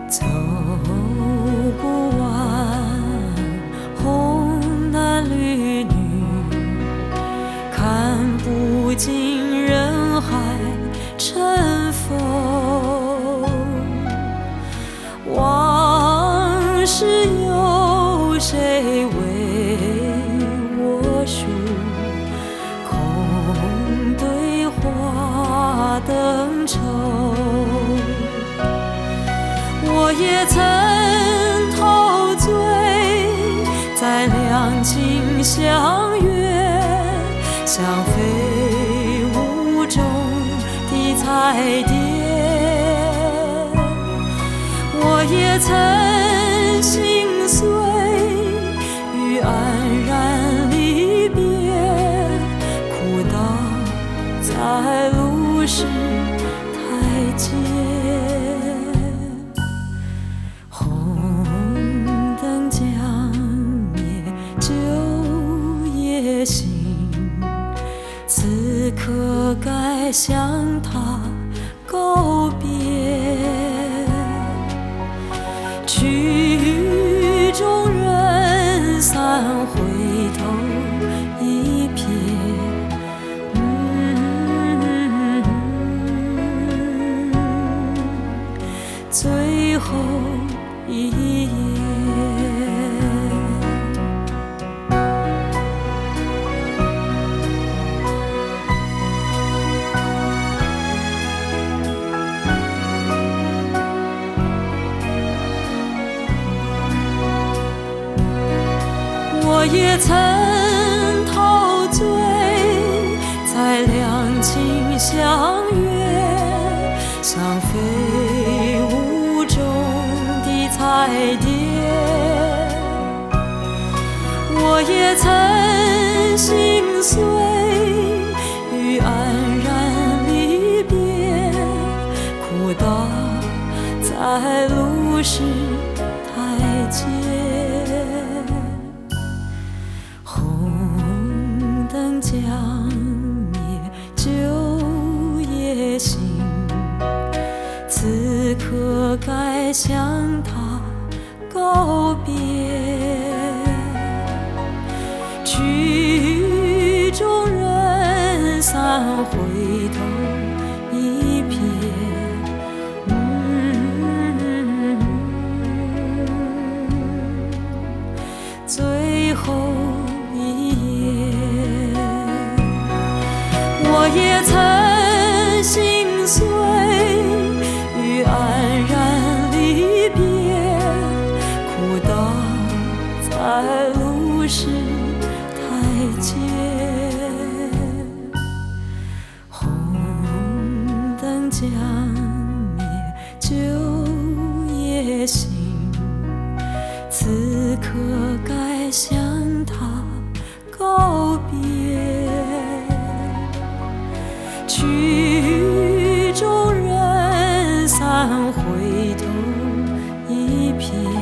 走不完红男绿女，看不尽人海尘封。往事有谁为我述？空对话灯抽。我也曾陶醉在两情相悦，像飞舞中的彩蝶。我也曾心碎于黯然离别，哭倒在路是台阶。红灯将灭，酒也醒，此刻该向他告别。曲终人散，回头一瞥，最后一夜。我也曾陶醉在两情相悦，像飞舞中的彩蝶。我也曾心碎于黯然离别，哭倒在路是台阶。红灯将灭，酒也醒，此刻该向他告别。曲终人散，回头一瞥，最后我也曾心碎于黯然离别，哭倒在路是台阶。红灯将灭，酒也醒，此刻该向他告别。曲终人散，回头一瞥。